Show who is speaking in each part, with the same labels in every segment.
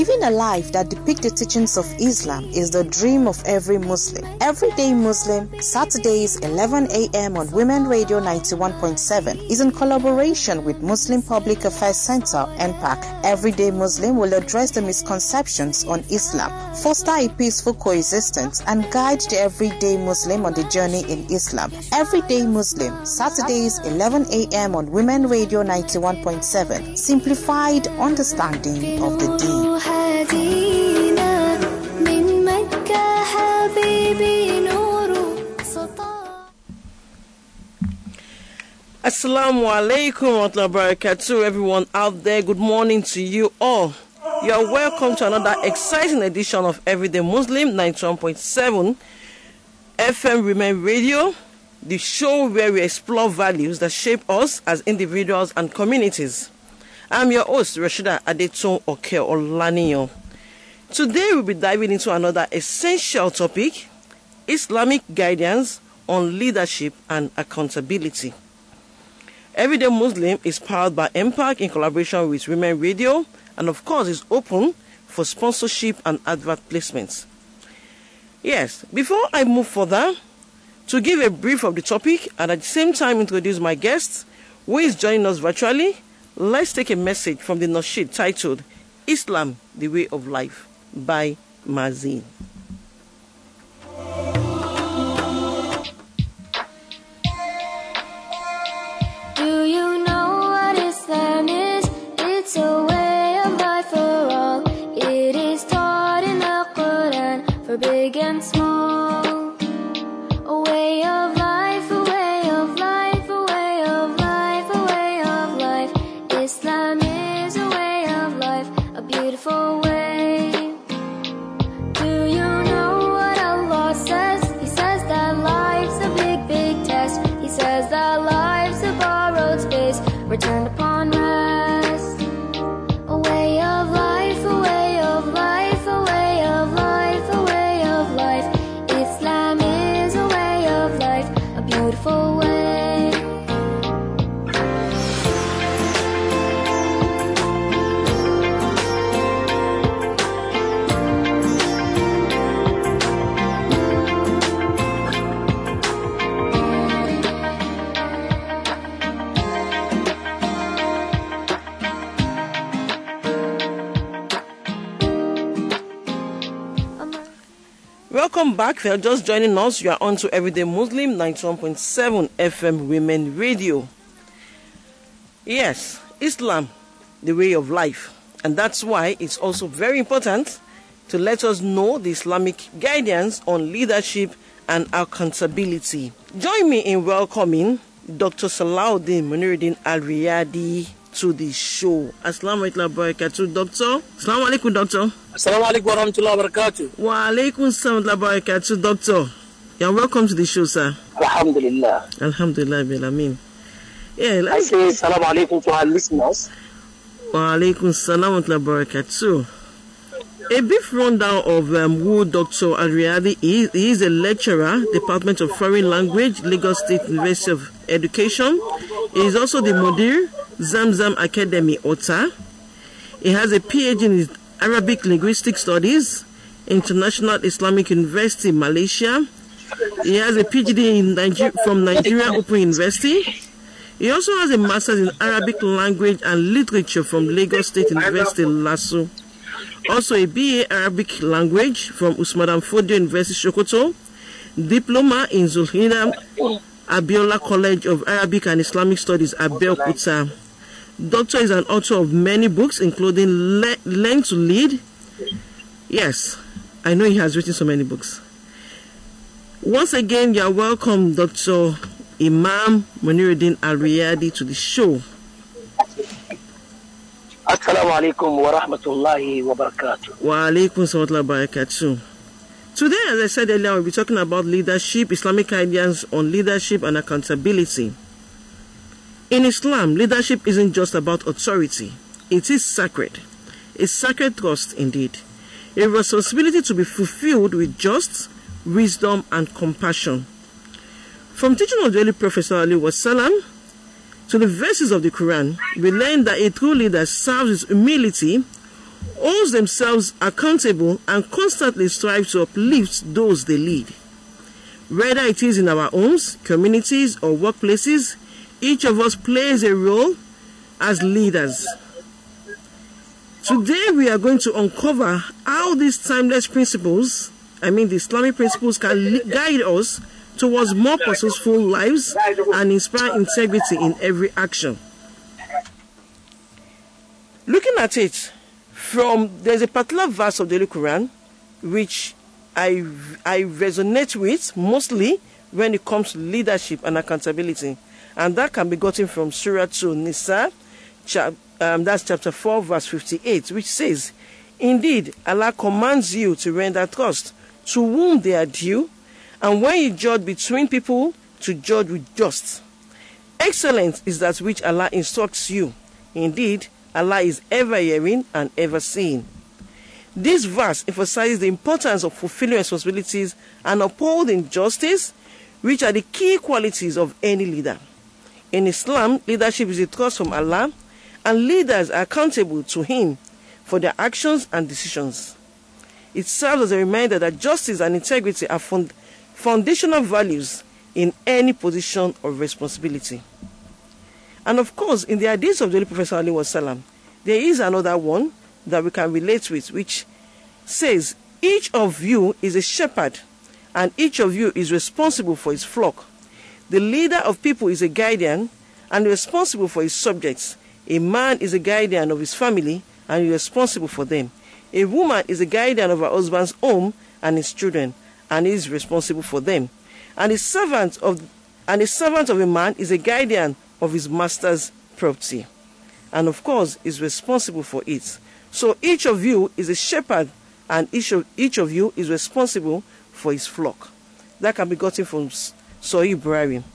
Speaker 1: Living a life that depicts the teachings of Islam is the dream of every Muslim. Everyday Muslim, Saturdays 11 a.m. on Women Radio 91.7 is in collaboration with Muslim Public Affairs Center, NPAC. Everyday Muslim will address the misconceptions on Islam, foster a peaceful coexistence, and guide the everyday Muslim on the journey in Islam. Everyday Muslim, Saturdays 11 a.m. on Women Radio 91.7. Simplified understanding of the deen.
Speaker 2: Assalamu alaikum wa rahmatullahi wa barakatuh, everyone out there. Good morning to you all. You are welcome to another exciting edition of Everyday Muslim 91.7 FM Remain Radio, the show where we explore values that shape us as individuals and communities. I'm your host, Rashida Adetun Oke Olaniyan. Today we'll be diving into another essential topic, Islamic guidance on leadership and accountability. Everyday Muslim is powered by MPAC in collaboration with Women Radio, and of course is open for sponsorship and advert placements. Yes, before I move further, to give a brief of the topic and at the same time introduce my guest who is joining us virtually, let's take a message from the Nasheed titled Islam, the Way of Life by Mazin.
Speaker 3: Do you know what Islam is? It's a way of life for all. It is taught in the Quran for big and small. A way of life, a way of life, a way of life, a way of life. Islam is a way of life, a beautiful way. Do you know what Allah says? He says that life's a big, big test. He says that life's a borrowed space, returned upon rest. A way of life, a way of life, a way of life, a way of life. Islam is a way of life, a beautiful way.
Speaker 2: Welcome back. If you're just joining us, you are on to Everyday Muslim 91.7 FM Women Radio. Yes, Islam, the way of life. And that's why it's also very important to let us know the Islamic guidance on leadership and accountability. Join me in welcoming Dr. Salahuddin Muniruddin Al-Riyadi to the show. Assalamu alaikum wa barakatuh, Doctor. Assalamu alaikum, Doctor.
Speaker 4: Assalamu alaikum wa rahmatullahi wa barakatuh.
Speaker 2: Wa alaikum salam wa barakatuh, Doctor. You're welcome to the show, sir.
Speaker 4: Alhamdulillah.
Speaker 2: Alhamdulillah, bil amin. Yeah,
Speaker 4: I say assalamu alaikum to our listeners.
Speaker 2: Wa alaikum salam wa barakatuh. A brief rundown of who Dr. Al-Riyadi is. He is a lecturer, Department of Foreign Language, Lagos State University of Education. He is also the Mudir, Zamzam Academy, Ota. He has a PhD in Arabic Linguistic Studies, International Islamic University, Malaysia. He has a PhD in from Nigeria Open University. He also has a Master's in Arabic Language and Literature from Lagos State University, Lasso. Also a BA Arabic Language from Usman Dan Fodio University, Sokoto. Diploma in Zulhina Abiola College of Arabic and Islamic Studies, Abeokuta. Doctor is an author of many books, including Learn to Lead. Yes, I know he has written so many books. Once again, you are welcome, Dr. Imam Muniruddin Al-Riyadi, to the show.
Speaker 4: Assalamu alaikum wa rahmatullahi wa barakatuh.
Speaker 2: Wa alaikum salam wa barakatuh. Today, as I said earlier, we'll be talking about leadership, Islamic guidance on leadership and accountability. In Islam, leadership isn't just about authority. It is sacred. A sacred trust indeed. A responsibility to be fulfilled with just wisdom and compassion. From teaching of the Holy Prophet ﷺ to the verses of the Quran, we learn that a true leader serves with humility, holds themselves accountable and constantly strive to uplift those they lead. Whether it is in our homes, communities, or workplaces, each of us plays a role as leaders. Today we are going to uncover how these timeless principles, the Islamic principles, can guide us towards more purposeful lives and inspire integrity in every action. Looking at it, there's a particular verse of the Holy Quran which I resonate with mostly when it comes to leadership and accountability, and that can be gotten from Surah 2 Nisa, that's chapter 4 verse 58, which says, "Indeed, Allah commands you to render trust to whom they are due, and when you judge between people, to judge with just. Excellent is that which Allah instructs you. Indeed, Allah is ever hearing and ever seeing." This verse emphasizes the importance of fulfilling responsibilities and upholding justice, which are the key qualities of any leader. In Islam, leadership is a trust from Allah, and leaders are accountable to Him for their actions and decisions. It serves as a reminder that justice and integrity are foundational values in any position of responsibility. And of course, in the hadith of the Holy Prophet ﷺ, there is another one that we can relate with, which says, "Each of you is a shepherd, and each of you is responsible for his flock. The leader of people is a guardian and responsible for his subjects. A man is a guardian of his family and is responsible for them. A woman is a guardian of her husband's home and his children, and is responsible for them. And a servant of a man is a guardian of his master's property, and of course is responsible for it. So each of you is a shepherd, and each of you is responsible for his flock." That can be gotten from Sahih Bukhari.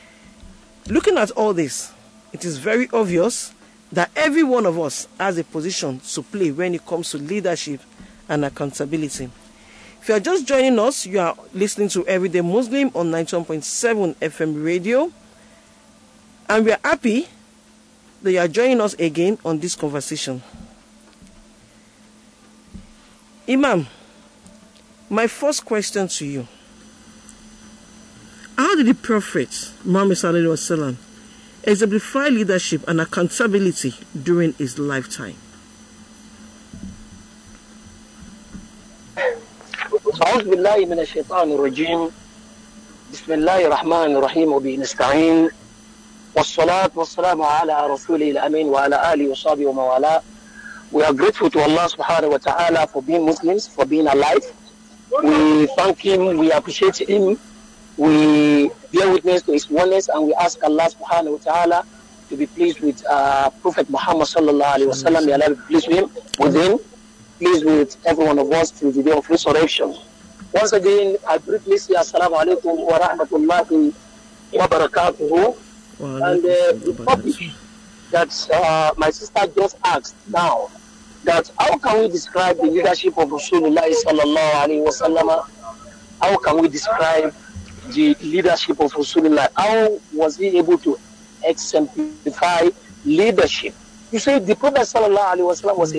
Speaker 2: Looking at all this, it is very obvious that every one of us has a position to play when it comes to leadership and accountability. If you are just joining us, you are listening to Everyday Muslim on 91.7 FM radio, and we are happy that you are joining us again on this conversation. Imam, my first question to you: how did the Prophet Muhammad sallallahu alaihi wasallam exemplify leadership and accountability during his lifetime?
Speaker 4: أعوذ بالله من الشيطان الرجيم بسم الله الرحمن الرحيم وبه نستعين والصلاة والسلام على رسوله الأمين وعلى آله وصحبه ومن والاه. We are grateful to Allah subhanahu wa ta'ala for being Muslims, for being alive. We thank Him, we appreciate Him, we bear witness to His oneness, and we ask Allah subhanahu wa ta'ala to be pleased with Prophet Muhammad sallallahu alaihi wasallam. May Allah be pleased with him, pleased with every one of us till the day of resurrection. Once again, I briefly say Assalamu alaikum wa rahmatullahi wa barakatuhu. And the topic that my sister just asked now, that how can we describe the leadership of Rasulullah sallallahu alaihi wasallam? How can we describe the leadership of Rasulullah? How was he able to exemplify leadership? You say the Prophet sallallahu alaihi wasallam was a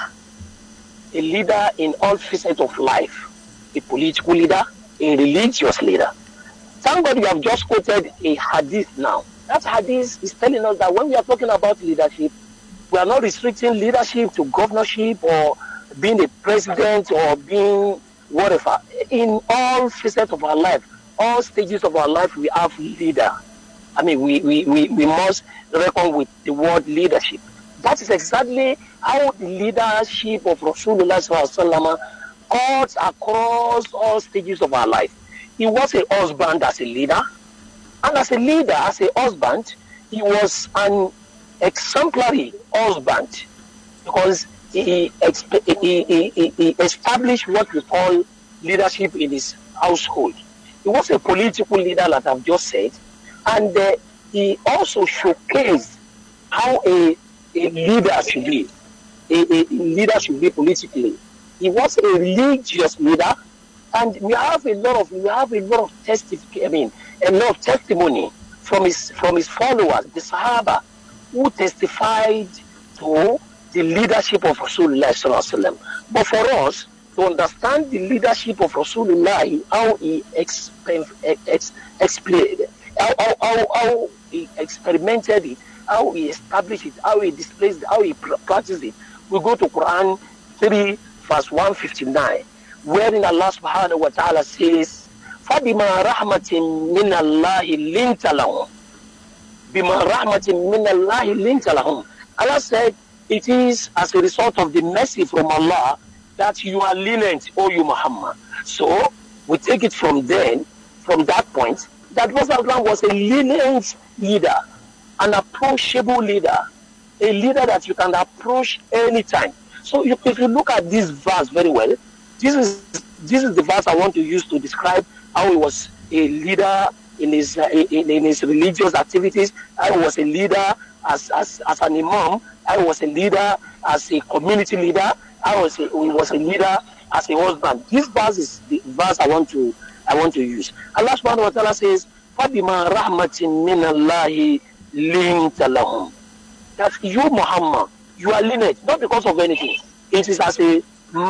Speaker 4: leader in all facets of life, a political leader, a religious leader. Thank God you have just quoted a hadith now. That hadith is telling us that when we are talking about leadership, we are not restricting leadership to governorship or being a president or being whatever. In all facets of our life, all stages of our life, we have leader. I mean, we must reckon with the word leadership. That is exactly how the leadership of Rasulullah sallallahu cuts across all stages of our life. He was a husband as a leader, and as a leader, as a husband, he was an exemplary husband because he established what we call leadership in his household. He was a political leader, like I've just said, and he also showcased how a leader should be. A leader should be politically. He was a religious leader, and we have a lot of testimony from his followers, the Sahaba, who testified to the leadership of Rasulullah sallallahu alaihi wasallam. But for us to understand the leadership of Rasulullah, how he how he experimented it, how he established it, how he displays it, how he practiced it, we go to Quran 3 verse 159, wherein Allah subhanahu wa ta'ala says, فَبِمَا رَحْمَةٍ مِّنَ اللَّهِ لِنْتَ لَهُمْ بِمَا رَحْمَةٍ مِّنَ اللَّهِ لِنْتَ لَهُمْ. Allah said, it is as a result of the mercy from Allah that you are lenient, O you Muhammad. So we take it from then, from that point, that Prophet was a lenient leader, an approachable leader, a leader that you can approach anytime. So if you look at this verse very well, this is the verse I want to use to describe how he was a leader in his religious activities. How he was a leader as an imam. How he was a leader as a community leader. How he was a leader as a husband. This verse is the verse I want to use. Allah subhanahu wa ta'ala says, فَبِمَا رَحْمَةٍ مِّنَ اللَّهِ لِنْتَ لَهُمْ. That you, Muhammad, you are lenient, not because of anything. It is as a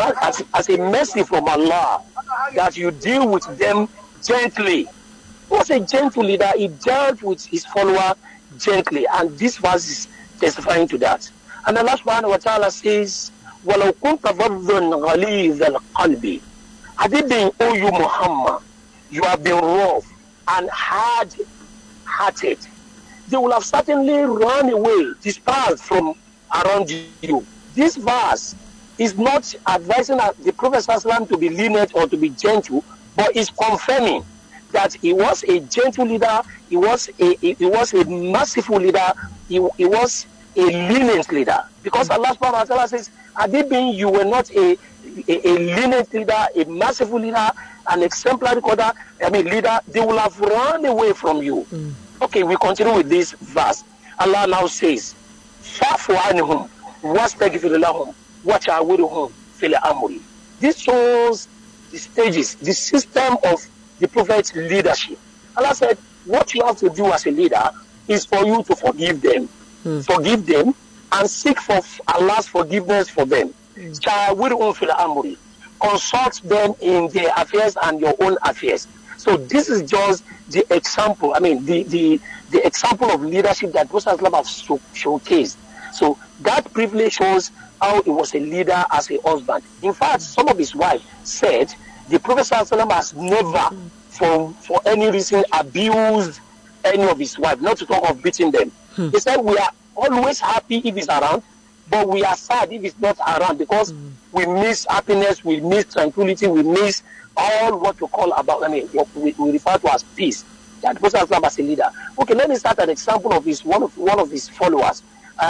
Speaker 4: mercy from Allah that you deal with them gently. He was a gentle leader. He dealt with his follower gently, and this verse is testifying to that. And Allah subhanahu wa ta'ala says, وَلَوْ كُنْتَ فَظًّا غَلِيظَ الْقَلْبِ. Had it been, O you Muhammad, you have been rough and hard-hearted, they will have certainly run away, dispersed from around you. This verse is not advising the Prophet ﷺ to be lenient or to be gentle, but is confirming that he was a gentle leader, he was a merciful leader, he was a lenient leader. Because Allah subhanahu wa ta'ala says, had it been you were not a lenient leader, a merciful leader, an exemplary leader, they will have run away from you. Okay, we continue with this verse. Allah now says, فَعْفُ عَنْهُمْ وَاسْتَغْفِرْ لَهُمْ وَشَاوِرْهُمْ فِي الْأَمْرِ. This shows the stages, the system of the Prophet's leadership. Allah said, what you have to do as a leader is for you to forgive them. Forgive them and seek for Allah's forgiveness for them. شَاوِرْهُمْ فِي الْأَمْرِ. Consult them in their affairs and your own affairs. So this is just the example, the example of leadership that Prophet has showcased. So that privilege shows how he was a leader as a husband. In fact, some of his wives said the Prophet has never, for any reason, abused any of his wives, not to talk of beating them. He said, we are always happy if he's around, but we are sad if he's not around, because we miss happiness, we miss tranquility, we miss all what we call about, what we refer to as peace. That Prophet as a leader. Okay, let me start an example of one of his followers.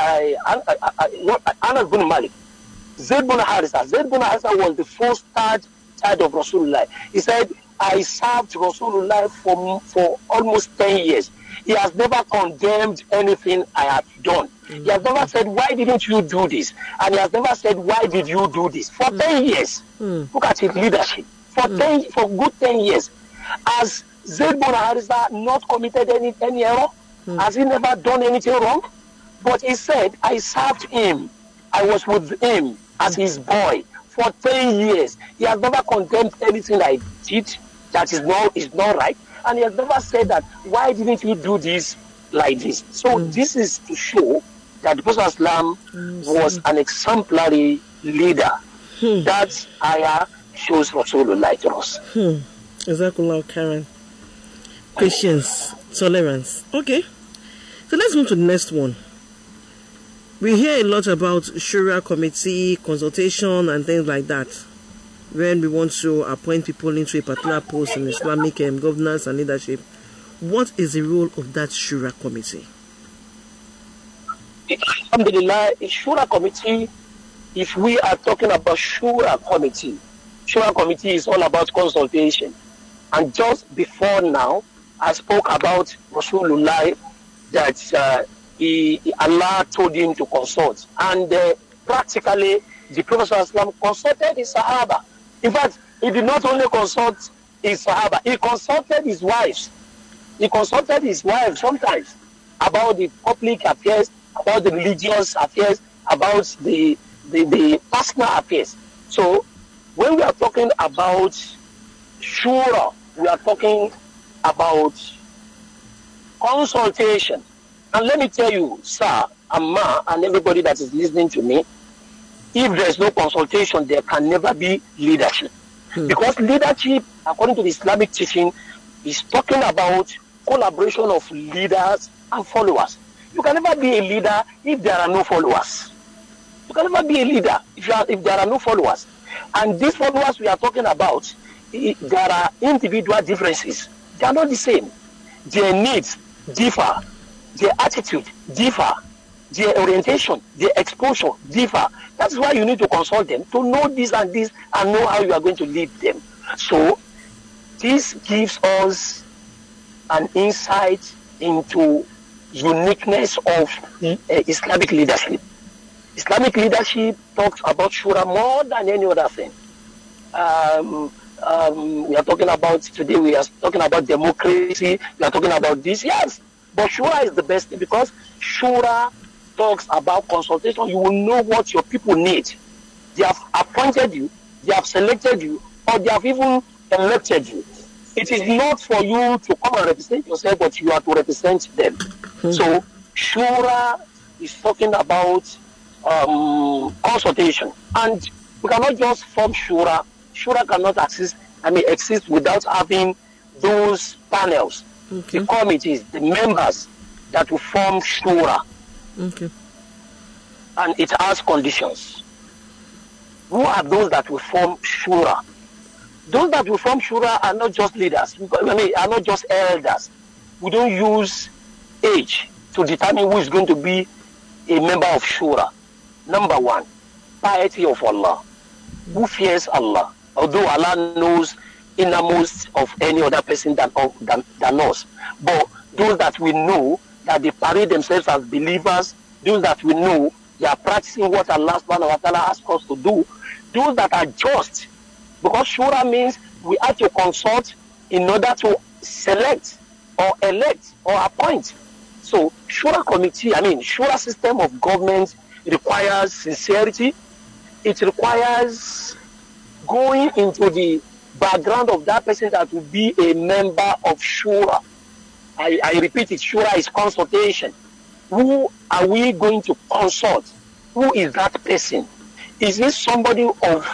Speaker 4: Anas bin Malik, Zayd bin Harisa. Zayd bin Harisa was the first child of Rasulullah. He said, I served Rasulullah for almost 10 years. He has never condemned anything I have done. He has never said, why didn't you do this? And he has never said, why did you do this? For 10 years. Look at his leadership. For good 10 years. Has Zayd bin Harisa not committed any error? Has he never done anything wrong? But he said, I served him. I was with him as his boy for 10 years. He has never condemned anything I did that is not right. And he has never said that, why didn't you do this like this? So this is to show that the Prophet Islam was an exemplary leader. That ayah shows Rasulullah to us.
Speaker 2: Jazakallah Karen. Patience, tolerance. Okay. So let's move to the next one. We hear a lot about Shura committee, consultation and things like that when we want to appoint people into a particular post in Islamic governance and leadership. What is the role of that Shura committee?
Speaker 4: Alhamdulillah, a Shura committee, if we are talking about Shura committee is all about consultation. And just before now, I spoke about Rasulullah, that Allah told him to consult. And practically, the Prophet ﷺ consulted his Sahaba. In fact, he did not only consult his Sahaba, he consulted his wives. He consulted his wives sometimes about the public affairs, about the religious affairs, about the personal affairs. So when we are talking about shura, we are talking about consultation. And let me tell you, sir, Amma, and everybody that is listening to me, if there is no consultation, there can never be leadership. Because leadership, according to the Islamic teaching, is talking about collaboration of leaders and followers. You can never be a leader if there are no followers. You can never be a leader if there are no followers. And these followers we are talking about, there are individual differences. They are not the same. Their needs differ. Their attitude differ. Their orientation, their exposure differ. That's why you need to consult them to know this and this and know how you are going to lead them. So this gives us an insight into uniqueness of Islamic leadership. Islamic leadership talks about shura more than any other thing. We are talking about today, we are talking about democracy, we are talking about this, yes, but shura is the best thing because shura talks about consultation. You will know what your people need. They have appointed you, they have selected you, or they have even elected you. It is not for you to come and represent yourself, but you are to represent them. So shura is talking about consultation, and we cannot just form shura. Shura cannot exist without having those panels, the committees, the members that will form shura. And it has conditions. Who are those that will form shura? Those that will form shura are not just leaders, are not just elders. We don't use age to determine who is going to be a member of shura. Number one, piety of Allah. Who fears Allah? Although Allah knows innermost of any other person than us. But those that we know that they parade themselves as believers, those that we know they are practicing what Allah subhanahu wa ta'ala asks us to do, those that are just. Because shura means we have to consult in order to select or elect or appoint. So shura committee, shura system of government requires sincerity. It requires going into the background of that person that will be a member of shura. I repeat it, shura is consultation. Who are we going to consult? Who is that person? Is this somebody of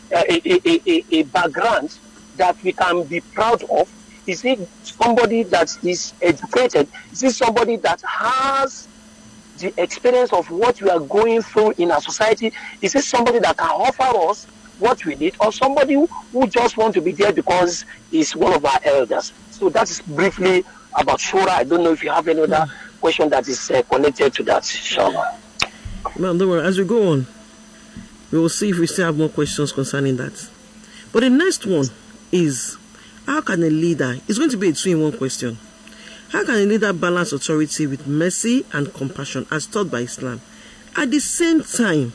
Speaker 4: a background that we can be proud of? Is it somebody that is educated? Is it somebody that has the experience of what we are going through in our society? Is it somebody that can offer us what we need, or somebody who just want to be there because he's one of our elders? So that is briefly about shura. I don't know if you have any other question that is connected to that. Inshallah.
Speaker 2: Ma'am, don't worry. As we go on, we will see if we still have more questions concerning that. But the next one is, how can a leader, it's going to be a 2-in-1 question. How can a leader balance authority with mercy and compassion as taught by Islam? At the same time,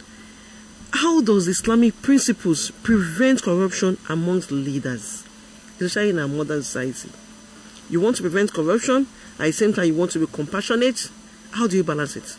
Speaker 2: how does Islamic principles prevent corruption amongst leaders, especially in our modern society? You want to prevent corruption, at the same time you want to be compassionate. How do you balance it?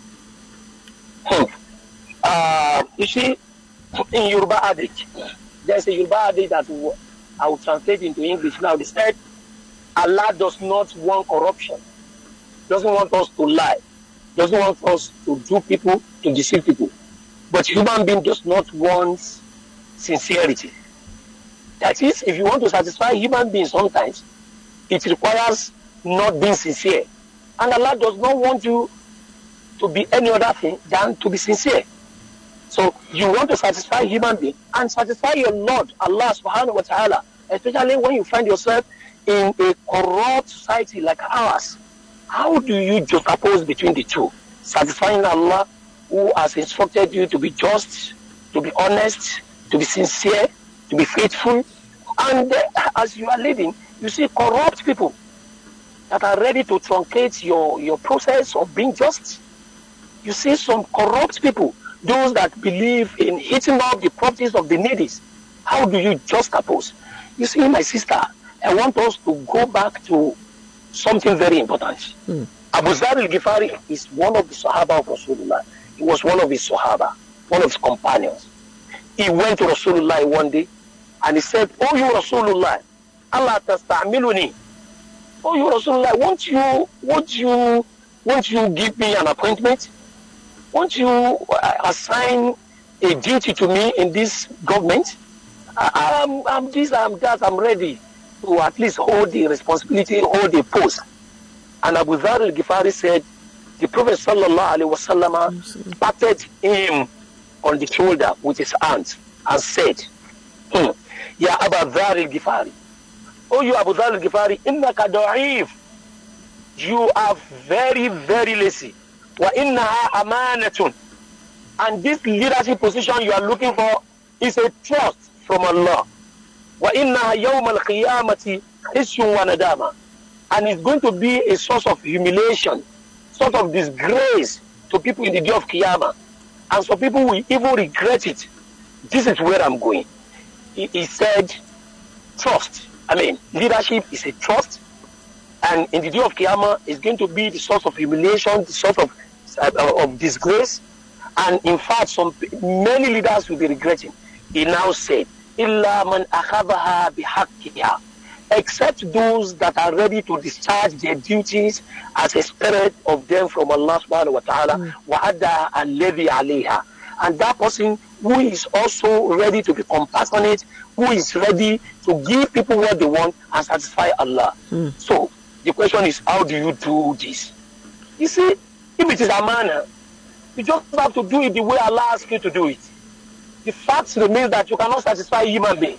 Speaker 4: You see, in Yoruba adage, there's a Yoruba adage that I will translate into English now. They said, Allah does not want corruption, doesn't want us to lie, doesn't want us to do people, to deceive people. But human being does not want sincerity. That is, if you want to satisfy human beings sometimes, it requires not being sincere. And Allah does not want you to be any other thing than to be sincere. So you want to satisfy human being and satisfy your Lord, Allah subhanahu wa ta'ala, especially when you find yourself in a corrupt society like ours. How do you juxtapose between the two? Satisfying Allah, who has instructed you to be just, to be honest, to be sincere, to be faithful. And as you are leading, you see corrupt people that are ready to truncate your process of being just. You see some corrupt people, those that believe in eating up the properties of the needy. How do you juxtapose? You see, my sister, I want us to go back to something very important. Abu Zar al-Ghifari is one of the Sahaba of Rasulullah. He was one of his Sahaba, one of his companions. He went to Rasulullah one day and he said, "Oh, you Rasulullah, Allah tasta'miluni. Oh, you Rasulullah, won't you give me an appointment? Won't you assign a duty to me in this government? I'm this, I'm that, I'm ready to at least hold the responsibility, hold the post." And Abu Dharr al-Ghifari said, the Prophet sallallahu alaihi wasallam patted him on the shoulder with his hands and said, "Ya Abu Dharr al-Ghifari, oh you Abu Dharr al-Ghifari, innaka da'if. You are very, very lazy. Wa innaha amanatun. And this leadership position you are looking for is a trust from Allah. Wa innaha yawm al-qiyamati hisyun wa nadama. And it's going to be a source of humiliation, sort of disgrace to people in the day of Qiyamah. And some people will even regret it. This is where I'm going." He said, trust. Leadership is a trust. And in the day of Qiyamah, it's going to be the source of humiliation, the source of disgrace. And in fact, many leaders will be regretting. He now said, "Illa man akhadhaha bihaqqiha," except those that are ready to discharge their duties as expected of them from Allah subhanahu wa ta'ala, wa adda alladhi alayha. And that person who is also ready to be compassionate, who is ready to give people what they want and satisfy Allah. So the question is, how do you do this? You see, if it is a manner, you just have to do it the way Allah asks you to do it. The fact remains that you cannot satisfy a human being.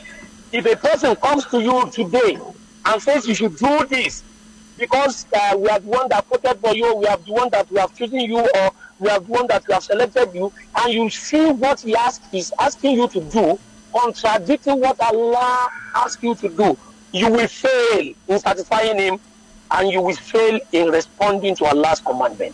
Speaker 4: If a person comes to you today and says you should do this because we are the one that voted for you, we are the one that we have chosen you, or we are the one that we have selected you, and you see what he is asking you to do, contradicting what Allah asks you to do, you will fail in satisfying him, and you will fail in responding to Allah's commandment.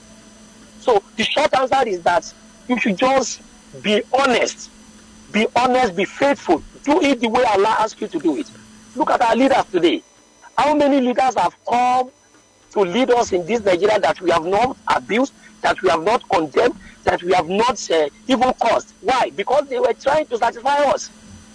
Speaker 4: So the short answer is that you should just be honest, be faithful. Do it the way Allah asks you to do it. Look at our leaders today. How many leaders have come to lead us in this Nigeria that we have not abused, that we have not condemned, that we have not even caused? Why? Because they were trying to satisfy us.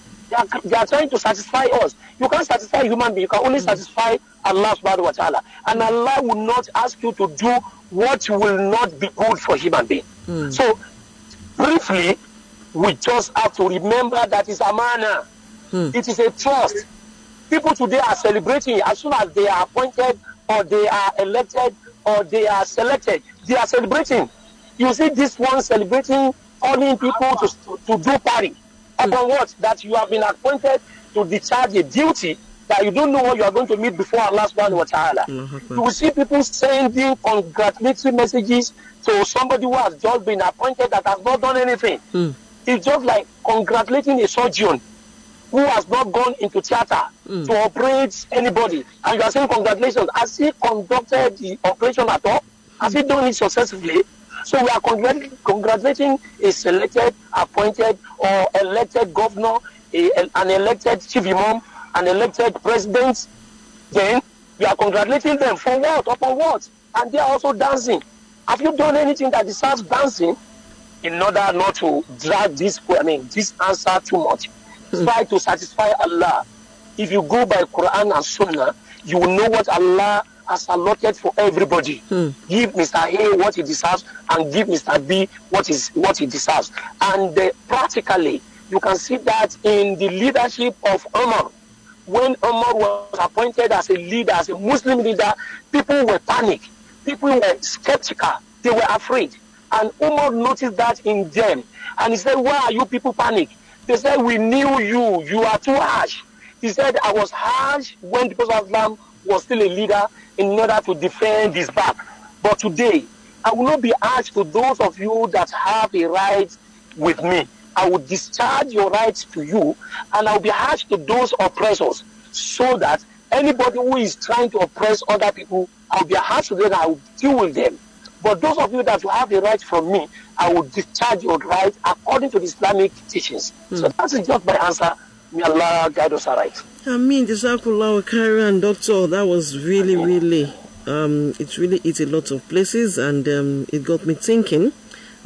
Speaker 4: They are trying to satisfy us. You can't satisfy a human being. You can only satisfy Allah subhanahu wa ta'ala. And Allah will not ask you to do what will not be good for human being. So, briefly, we just have to remember that it's a manner. It is a trust. People today are celebrating as soon as they are appointed or they are elected or they are selected. They are celebrating. You see this one celebrating, calling people to do party. Upon what? That you have been appointed to discharge a duty that you don't know what you are going to meet before Allah subhanahu wa ta'ala. You will see people sending congratulatory messages to somebody who has just been appointed that has not done anything. It's just like congratulating a surgeon who has not gone into theater to operate anybody. And you are saying congratulations. Has he conducted the operation at all? Has he done it successfully? So we are congratulating a selected, appointed, or elected governor, an elected chief imam, an elected president. Then we are congratulating them for what? Upon what? And they are also dancing. Have you done anything that deserves dancing? In order not to drag this answer too much, try to satisfy Allah. If you go by Quran and Sunnah, you will know what Allah has allotted for everybody. Give Mr. A what he deserves and give Mr. B what he deserves. And practically, you can see that in the leadership of Umar. When Umar was appointed as a leader, as a Muslim leader, people were panicked. People were skeptical. They were afraid. And Umar noticed that in them. And he said, "Why are you people panic?" They said, "We knew you. You are too harsh." He said, "I was harsh when the Prophet of Islam was still a leader in order to defend his back. But today, I will not be harsh to those of you that have a right with me. I will discharge your rights to you, and I will be harsh to those oppressors, so that anybody who is trying to oppress other people, I will be harsh to them and I will deal with them. But those of you that will have the right from me, I will discharge your right according to the Islamic teachings." So that is just my answer. May Allah guide us right.
Speaker 2: Jazakallah khairan, Doctor. That was really, it really hit a lot of places, and it got me thinking.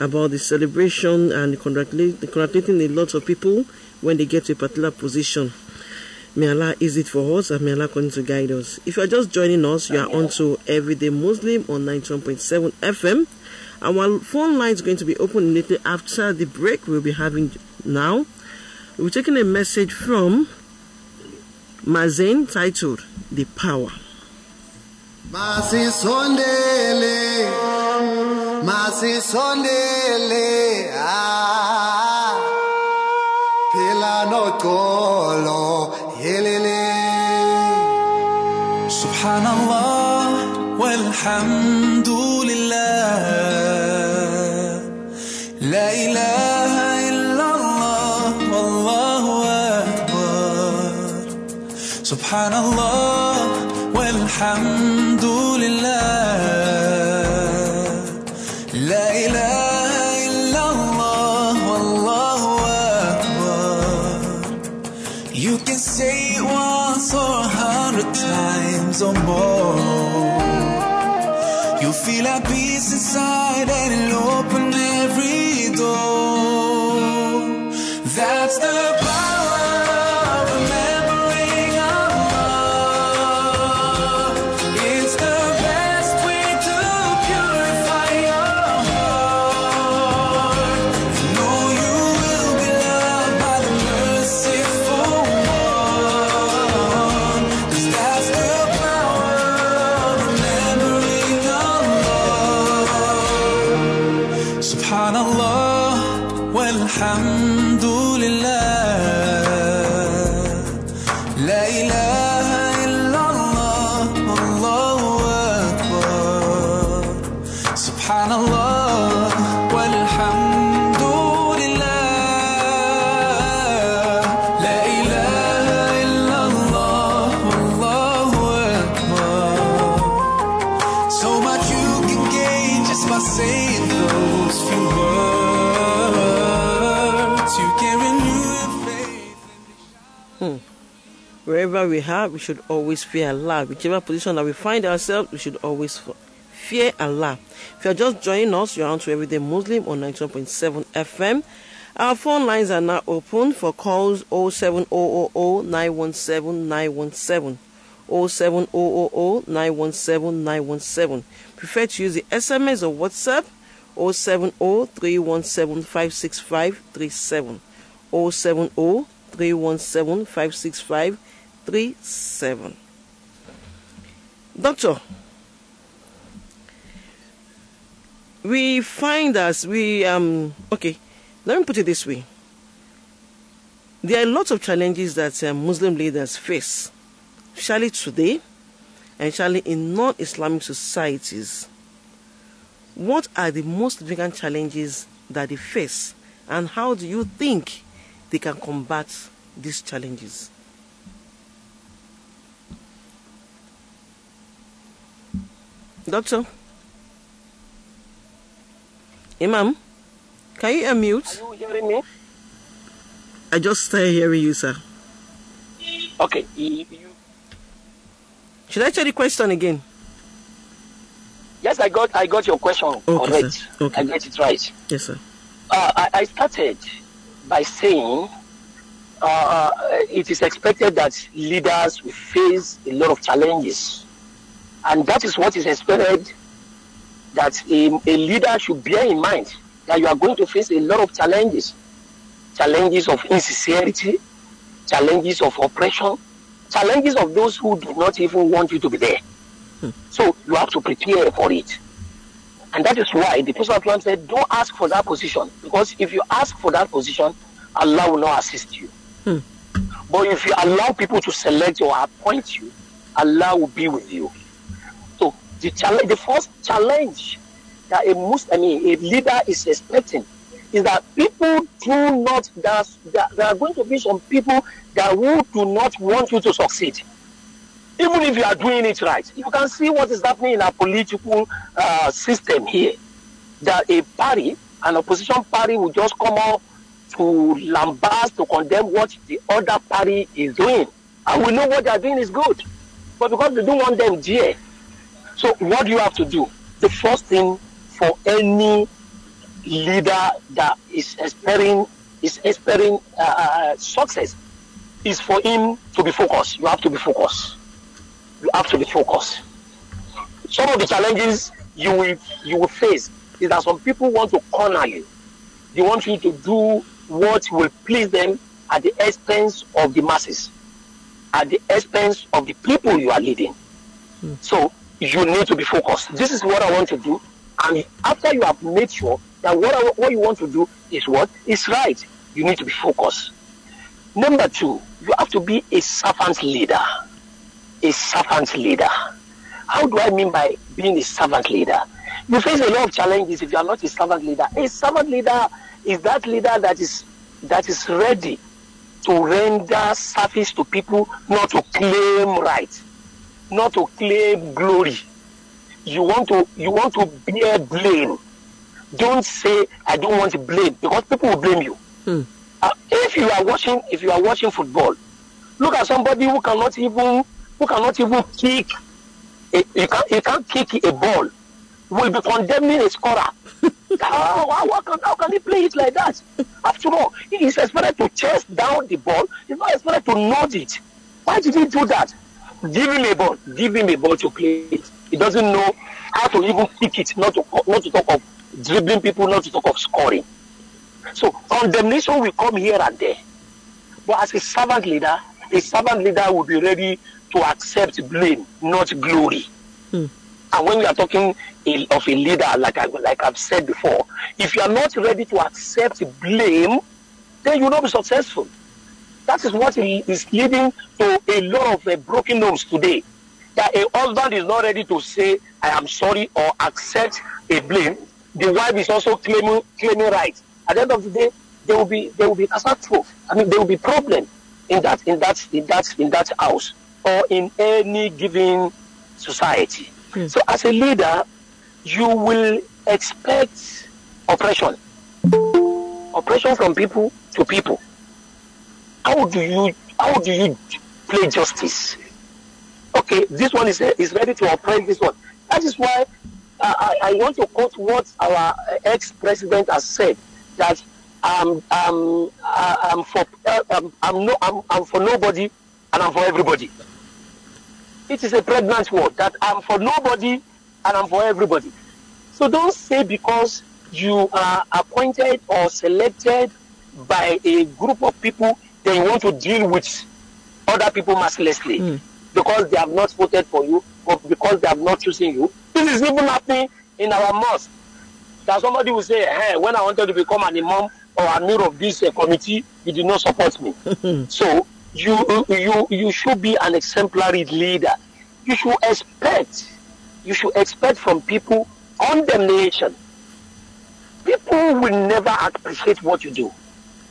Speaker 2: about the celebration and congratulating a lot of people when they get to a particular position. May Allah ease it for us and may Allah continue to guide us. If you are just joining us, you are on to Everyday Muslim on 91.7 FM. Our phone line is going to be open immediately after the break we'll be having now. We're taking a message from Mazen titled The Power.
Speaker 5: Masisondele, Pila no tolo, Yelele.
Speaker 6: Subhanallah, walhamdulillah, la ilaha illallah, wallahu akbar. Subhanallah, walhamdulillah. La ilaha illallah, wallahu akbar. You can say it once or 100 times or more. You feel at peace inside and it'll open every door. That's the power of remembering Allah. It's the best way to purify your heart. Know you will be loved by the merciful one. 'Cause that's the power of remembering Allah. Subhanallah, walhamdulillah, la ilaha illallah, wallahu akbar. Subhanallah, walhamdulillah, la ilaha illallah, wallahu akbar. So much you can gain just by saying those few words. You can renew your faith.
Speaker 2: Wherever we are, we should always fear Allah. Whichever position that we find ourselves, we should always fear Allah. If you're just joining us, you're on to Everyday Muslim on 91.7 FM. Our phone lines are now open for calls 07000 917 917. 07000 917 917. Prefer to use the SMS or WhatsApp 070 317 56537. 070 317 56537. Doctor, we find us, okay, let me put it this way. There are lots of challenges that Muslim leaders face, especially today, and especially in non-Islamic societies. What are the most significant challenges that they face, and how do you think they can combat these challenges? Doctor? Imam? Can you unmute?
Speaker 4: Are you hearing me?
Speaker 2: I just started hearing you, sir.
Speaker 4: Okay.
Speaker 2: Should I tell the question again?
Speaker 4: Yes, I got your question correct.
Speaker 2: Sir. Okay.
Speaker 4: I get it right.
Speaker 2: Yes, sir.
Speaker 4: I started by saying it is expected that leaders will face a lot of challenges. And that is what is expected, that a leader should bear in mind, that you are going to face a lot of challenges. Challenges of insincerity, challenges of oppression, challenges of those who do not even want you to be there. So you have to prepare for it. And that is why the Prophet said, don't ask for that position. Because if you ask for that position, Allah will not assist you. But if you allow people to select or appoint you, Allah will be with you. So the first challenge that a leader is expecting is that people do not, there are going to be some people that do not want you to succeed. Even if you are doing it right. You can see what is happening in our political system here. That a party, an opposition party, will just come out to lambast, to condemn what the other party is doing. And we know what they are doing is good. But because they don't want them there. So what do you have to do? The first thing for any leader that is expecting success is for him to be focused. You have to be focused. You have to be focused. Some of the challenges you will face is that some people want to corner you. They want you to do what will please them at the expense of the masses, at the expense of the people you are leading. So you need to be focused. This is what I want to do. And after you have made sure that what you want to do is what is right, you need to be focused. Number 2, you have to be a servant leader. A servant leader. How do I mean by being a servant leader? You face a lot of challenges if you are not a servant leader. A servant leader is that leader that is ready to render service to people, not to claim right, not to claim glory. You want to bear blame. Don't say I don't want to blame, because people will blame you. If you are watching football, look at somebody who cannot even kick. He can't kick a ball. Will be condemning a scorer. How can he play it like that? After all, he is expected to chase down the ball. He's not expected to nudge it. Why did he do that? Give him a ball. Give him a ball to play it. He doesn't know how to even kick it. Not to talk of dribbling people. Not to talk of scoring. So condemnation will come here and there. But as a servant leader will be ready to accept blame, not glory. And when we are talking of a leader, like I've said before, if you are not ready to accept blame, then you will not be successful. That is what is leading to a lot of broken homes today. That a husband is not ready to say, I am sorry, or accept a blame. The wife is also claiming right. At the end of the day, there will be catastrophe. I mean, there will be problem in that house or in any given society. So as a leader, you will expect oppression from people to people. How do you play justice? Okay, this one is ready to oppress this one. That is why I want to quote what our ex-president has said, that I'm for nobody and I'm for everybody. It is a pregnant word, that I'm for nobody and I'm for everybody. So don't say because you are appointed or selected by a group of people that you want to deal with other people mercilessly because they have not voted for you or because they have not chosen you. This is even happening in our mosque. That somebody will say, hey, when I wanted to become an imam or a member of this committee, you did not support me. So you should be an exemplary leader. You should expect from people condemnation. People will never appreciate what you do.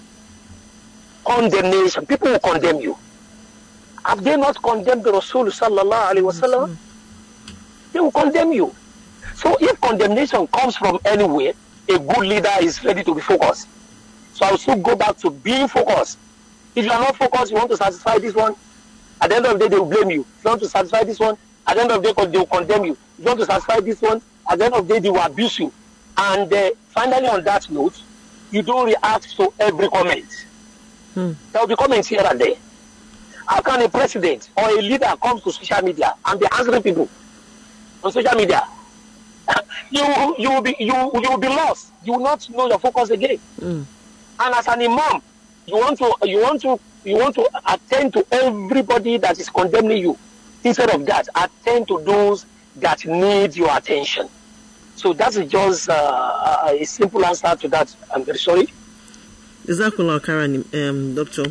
Speaker 4: Condemnation. People will condemn you. Have they not condemned the Rasul sallallahu alaihi wasallam? They will condemn you. So if condemnation comes from anywhere, a good leader is ready to be focused. So I will still go back to being focused. If you are not focused, you want to satisfy this one, at the end of the day, they will blame you. If you want to satisfy this one, at the end of the day, they will condemn you. If you want to satisfy this one, at the end of the day, they will abuse you. And finally, on that note, you don't react to every comment. There will be comments here and there. How can a president or a leader come to social media and be answering people on social media? You will be lost. You will not know your focus again. And as an imam, you want to attend to everybody that is condemning you. Instead of that, attend to those that need your attention. So that's just a simple answer to that. I'm very sorry.
Speaker 2: Jazakallah khairan, Doctor.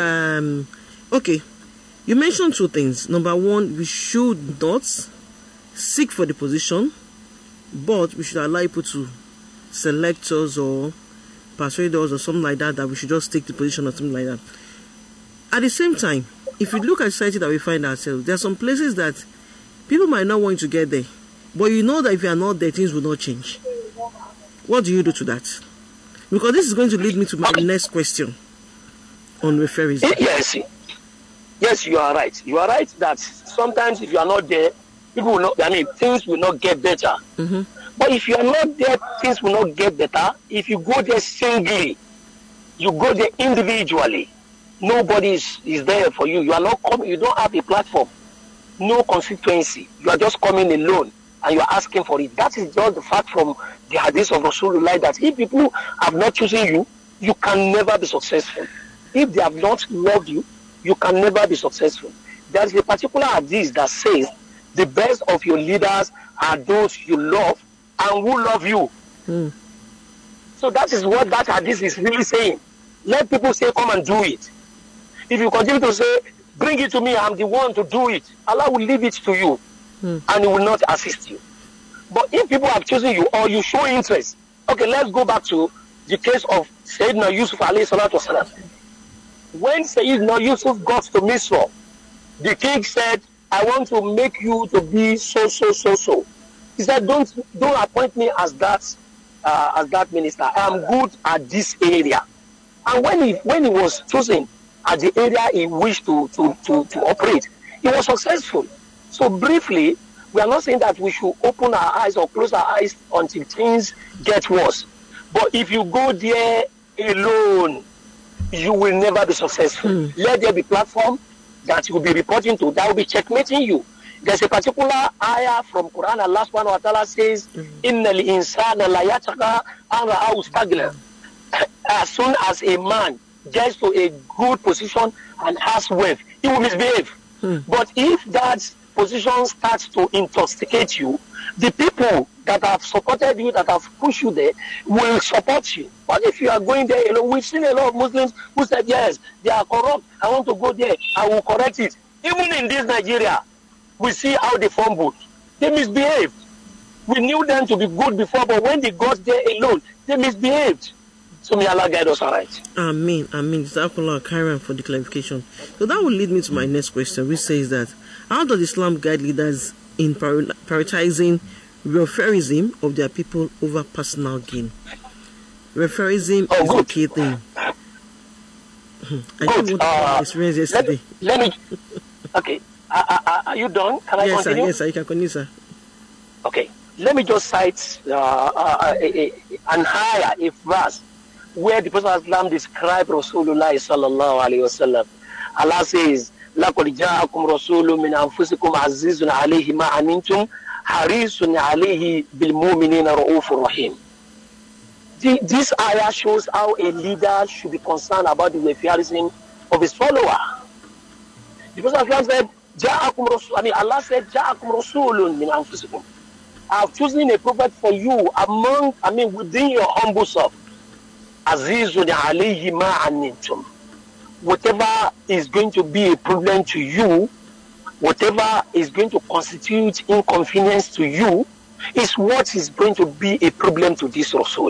Speaker 2: Okay, you mentioned two things. Number one, we should not seek for the position, but we should allow people to select us or persuade us or something like that, that we should just take the position or something like that. At the same time, if you look at society that we find ourselves, there are some places that people might not want to get there, but you know that if you are not there, things will not change. What do you do to that? Because this is going to lead me to my next question on refereeism.
Speaker 4: Yes, you are right. You are right that sometimes if you are not there, people will not. I mean, things will not get better. But if you are not there, things will not get better. If you go there singly, you go there individually, nobody is there for you. You are not coming. You don't have a platform, no constituency. You are just coming alone, and you are asking for it. That is just the fact from the hadith of Rasulullah that if people have not chosen you, you can never be successful. If they have not loved you, you can never be successful. There is a particular hadith that says the best of your leaders are those you love and who love you. So that is what that hadith is really saying. Let people say, come and do it. If you continue to say, bring it to me, I'm the one to do it, Allah will leave it to you and He will not assist you. But if people have chosen you or you show interest, okay, let's go back to the case of Sayyidina Yusuf alayhi salatu wasalam. When Sayyidina Yusuf got to Misra, the king said, I want to make you to be so. He said, don't appoint me as that minister. I am good at this area. And when he was chosen at the area he wished to operate, he was successful. So briefly, we are not saying that we should open our eyes or close our eyes until things get worse. But if you go there alone, you will never be successful. Let there be platform that you will be reporting to, that will be checkmating you. There's a particular ayah from Quran, Allah subhanahu wa ta'ala says, Inna al-insana la yataka an ra'ahu istaghna. As soon as a man gets to a good position and has wealth, he will misbehave. But if that position starts to intoxicate you, the people that have supported you, that have pushed you there, will support you. But if you are going there alone, we've seen a lot of Muslims who said, yes, they are corrupt, I want to go there, I will correct it. Even in this Nigeria, we see how they fumbled. They misbehaved. We knew them to be good before, but when they got there alone, they misbehaved. So may Allah guide us aright.
Speaker 2: Amen. Jazakallah khairan for the clarification. So that will lead me to my next question, which says that how does Islam guide leaders in prioritizing welfareism of their people over personal gain? Welfareism is a key thing. I think what experience yesterday.
Speaker 4: Let me. Okay. Are you done? Can I continue?
Speaker 2: Yes, I can continue, sir.
Speaker 4: Okay. Let me just cite an higher a verse where the Prophet ﷺ described Rasulullah sallallahu alaihi wasallam. Allah says, لَقَدْ جَاءَكُمْ رَسُولٌ مِّنْ أَنفُسِكُمْ عَزِيزٌ عَلَيْهِ مَا عَنِنْتُمْ حَرِيصٌ عَلَيْهِ بِالْمُؤْمِنِينَ رَءُوفٌ رَحِيمٌ. This ayah shows how a leader should be concerned about the welfareism of his follower. The Prophet said, Allah said, جَاءَكُمْ رَسُولٌ مِّنْ أَنفُسِكُمْ. I have chosen a prophet for you within your humble self. Azizun alayhi ma anittum. Whatever is going to be a problem to you, whatever is going to constitute inconvenience to you, is what is going to be a problem to this Rasul.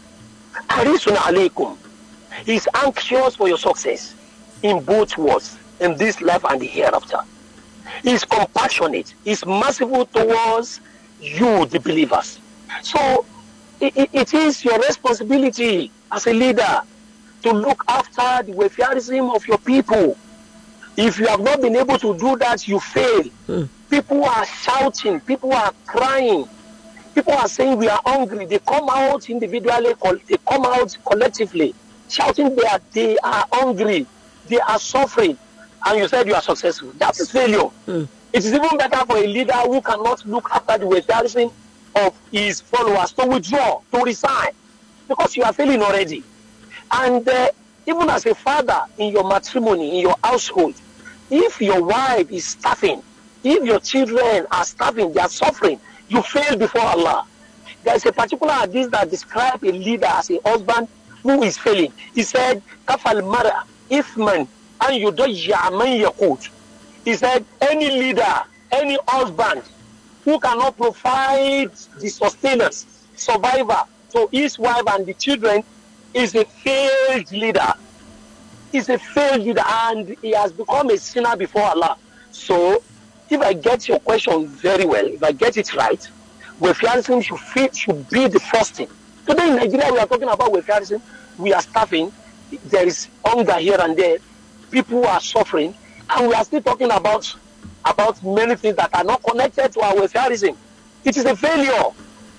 Speaker 4: Harisun alaykum. He is anxious for your success in both worlds, in this life and the hereafter. He is compassionate. He is merciful towards you, the believers. So it is your responsibility as a leader to look after the welfareism of your people. If you have not been able to do that, you fail. People are shouting, people are crying, people are saying we are hungry. They come out individually, they come out collectively, shouting they are hungry, they are suffering, and you said you are successful. That is failure. It is even better for a leader who cannot look after the welfareism of his followers to withdraw, to resign, because you are failing already. And even as a father in your matrimony, in your household, if your wife is starving, if your children are starving, they are suffering, you fail before Allah. There is a particular hadith that describes a leader as a husband who is failing. He said, "Kafal mara ifman an yudayya man yaqut." He said, any leader, any husband who cannot provide the sustenance, survivor to his wife and the children is a failed leader. He's a failed leader and he has become a sinner before Allah. So, if I get your question very well, if I get it right, welfareism should be the first thing. Today in Nigeria, we are talking about welfareism. We are starving. There is hunger here and there. People are suffering. And we are still talking about many things that are not connected to our welfareism. It is a failure.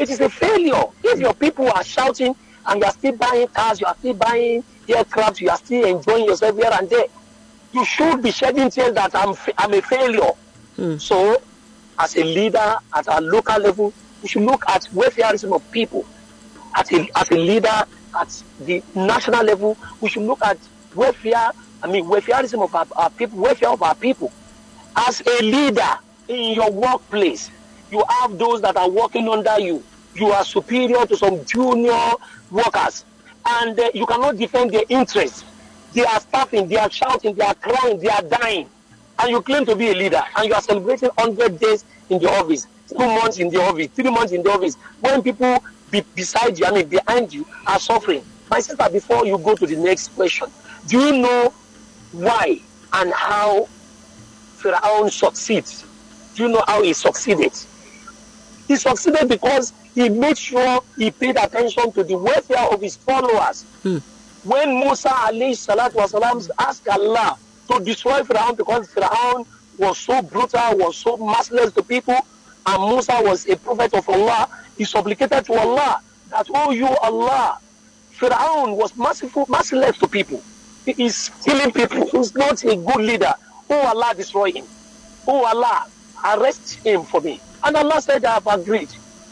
Speaker 4: It is a failure. If your people are shouting and you are still buying cars, you are still buying aircraft, you are still enjoying yourself here and there, you should be shedding tears that I'm a failure. So, as a leader at our local level, we should look at welfareism of people. As a leader at the national level, we should look at welfareism of our people, welfare of our people. As a leader in your workplace, you have those that are working under you. You are superior to some junior workers, and you cannot defend their interests. They are staffing, they are shouting, they are crying, they are dying, and you claim to be a leader, and you are celebrating 100 days in the office, 2 months in the office, 3 months in the office, when people beside you, behind you, are suffering. My sister, before you go to the next question, do you know why and how Pharaoh succeeds? Do you know how he succeeded? He succeeded because he made sure he paid attention to the welfare of his followers. When Musa alayhi salatu wasalam asked Allah to destroy Pharaoh because Pharaoh was so brutal, was so merciless to people, and Musa was a prophet of Allah, he supplicated to Allah that, oh you Allah, Pharaoh was merciless to people. He is killing people. He's not a good leader. Oh Allah, destroy him. Oh Allah, arrest him for me. And Allah said, I have agreed.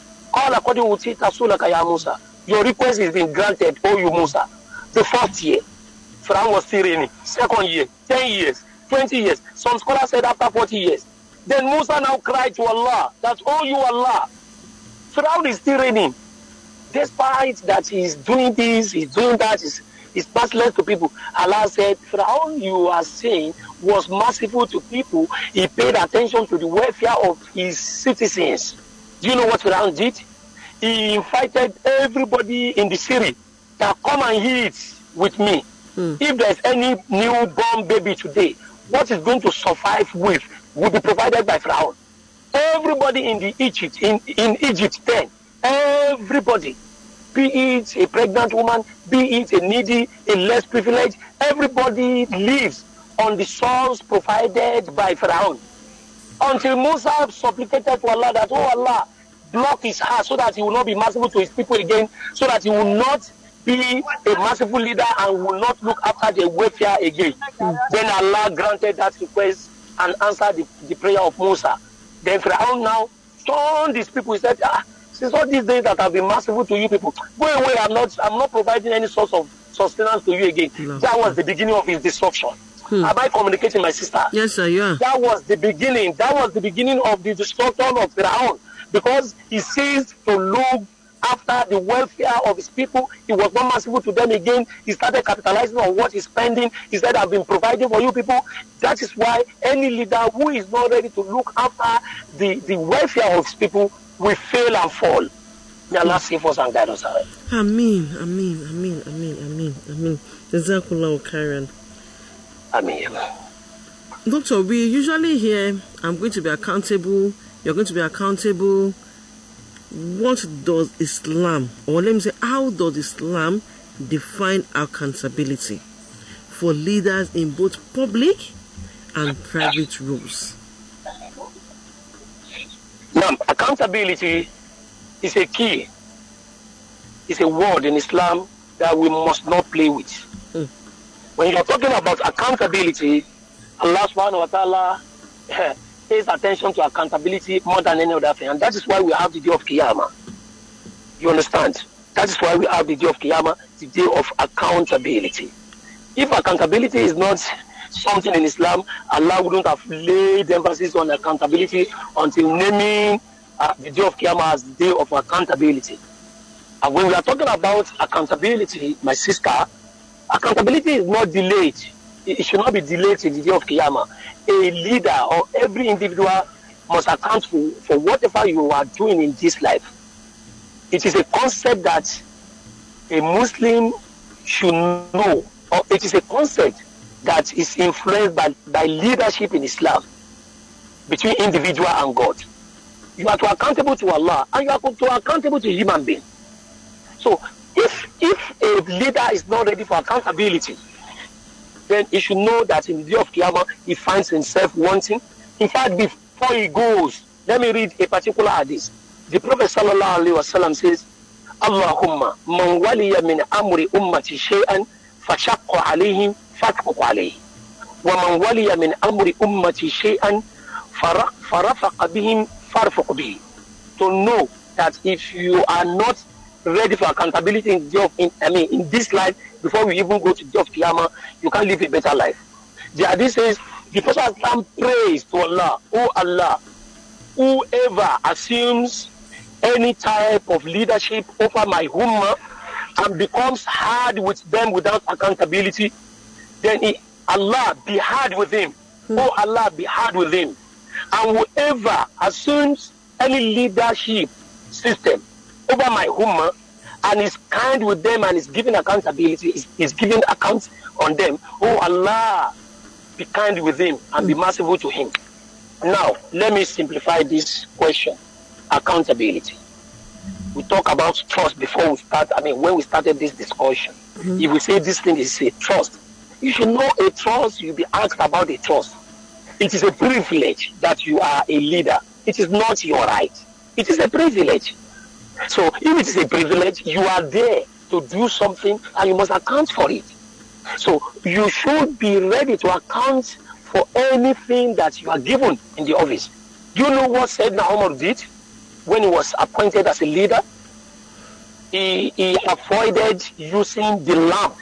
Speaker 4: Your request has been granted, oh you Musa. The first year, Pharaoh was still reigning. Second year, 10 years, 20 years. Some scholars said after 40 years. Then Musa now cried to Allah that, oh you Allah, Pharaoh is still reigning. Despite that he's doing this, he's doing that, he's merciless to people. Allah said, Pharaoh, you are saying, was merciful to people. He paid attention to the welfare of his citizens. Do you know what Pharaoh did? He invited everybody in the city to come and eat with me. If there's any newborn baby today, what is going to survive with will be provided by Pharaoh. Everybody in Egypt then, everybody, be it a pregnant woman, be it a needy, a less privileged, everybody lives on the source provided by Pharaoh. Until Musa supplicated to Allah that, oh Allah, block his heart so that he will not be merciful to his people again, so that he will not be a merciful leader and will not look after the welfare again. Then Allah granted that request and answered the prayer of Musa. Then Pharaoh now turned his people. He said, since all these days that I've been merciful to you people, go away, I'm not providing any source of sustenance to you again. That was the beginning of his destruction. Am I communicating, my sister?
Speaker 2: Yes, sir, you are.
Speaker 4: That was the beginning. That was the beginning of the destruction of Pharaoh, because he ceased to look after the welfare of his people. He was not merciful to them again. He started capitalizing on what he's spending. He said, I've been providing for you people. That is why any leader who is not ready to look after the welfare of his people will fail and fall. May Allah save us and guide us.
Speaker 2: Ameen, ameen, ameen, ameen, ameen, ameen. Jazakallahu khairan.
Speaker 4: Ameen.
Speaker 2: Doctor, we usually hear, I'm going to be accountable, you're going to be accountable. What does Islam, or let me say, how does Islam define accountability for leaders in both public and private roles?
Speaker 4: Now, accountability is a key. It's a word in Islam that we must not play with. When you're talking about accountability, Allah subhanahu wa ta'ala pays attention to accountability more than any other thing. And that is why we have the day of Qiyamah. You understand? That is why we have the day of Qiyamah, the day of accountability. If accountability is not something in Islam, Allah wouldn't have laid emphasis on accountability until naming the day of Qiyamah as the day of accountability. And when we are talking about accountability, my sister, accountability is not delayed. It should not be delayed to the day of Qiyamah. A leader or every individual must account for whatever you are doing in this life. It is a concept that a Muslim should know, or it is a concept that is influenced by leadership in Islam between individual and God. You are to accountable to Allah and you are to accountable to human being. So if a leader is not ready for accountability, then he should know that in the day of Qiyamah, he finds himself wanting. In fact, before he goes, let me read a particular hadith. The Prophet sallallahu alaihi wasallam says, Allahumma man waliya min amri ummati shay'an fashaqqa alayhim fatqu alayhi. Wa man waliya min amri ummati shay'an farafaqa bihim farfuq bihi. To know that if you are not ready for accountability in this life, before we even go to the day of Qiyamah, you can't live a better life. The hadith says, the Prophet prays to Allah, oh Allah, whoever assumes any type of leadership over my ummah and becomes hard with them without accountability, then Allah be hard with him. Oh Allah, be hard with him. And whoever assumes any leadership system over my ummah and is kind with them and is giving accountability, is giving account on them, oh Allah, be kind with him and be merciful to him. Now, let me simplify this question. Accountability. We talk about trust before we start. When we started this discussion, if we say this thing is a trust, you should know a trust. You'll be asked about a trust. It is a privilege that you are a leader. It is not your right. It is a privilege. So, if it is a privilege, you are there to do something and you must account for it. So, you should be ready to account for anything that you are given in the office. Do you know what Sayyidina Umar did when he was appointed as a leader? He avoided using the lamp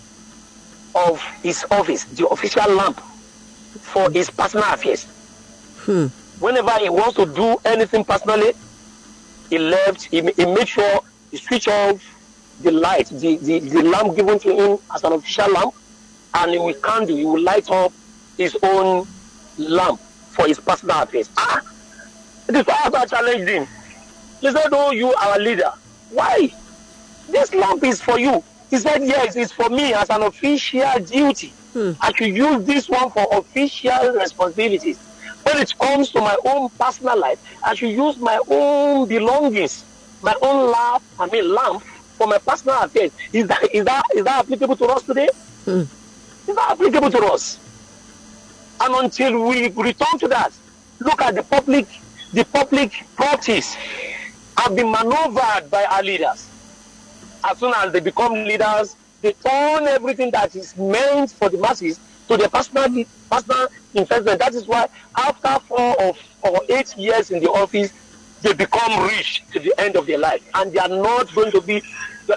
Speaker 4: of his office, the official lamp, for his personal affairs. Whenever he wants to do anything personally, he made sure he switched off the light, the lamp given to him as an official lamp, and he will light up his own lamp for his personal affairs. The father challenged him. He said, oh, you are a leader. Why? This lamp is for you. He said, yes, it's for me as an official duty. I should use this one for official responsibilities. When it comes to my own personal life, I should use my own belongings, my own lamp for my personal affairs. Is that applicable to us today? Is that applicable to us? And until we return to that, look at the public practice have been maneuvered by our leaders. As soon as they become leaders, they turn everything that is meant for the masses to their personal investment. That is why after 4 or 8 years in the office, they become rich to the end of their life, and they are not going to be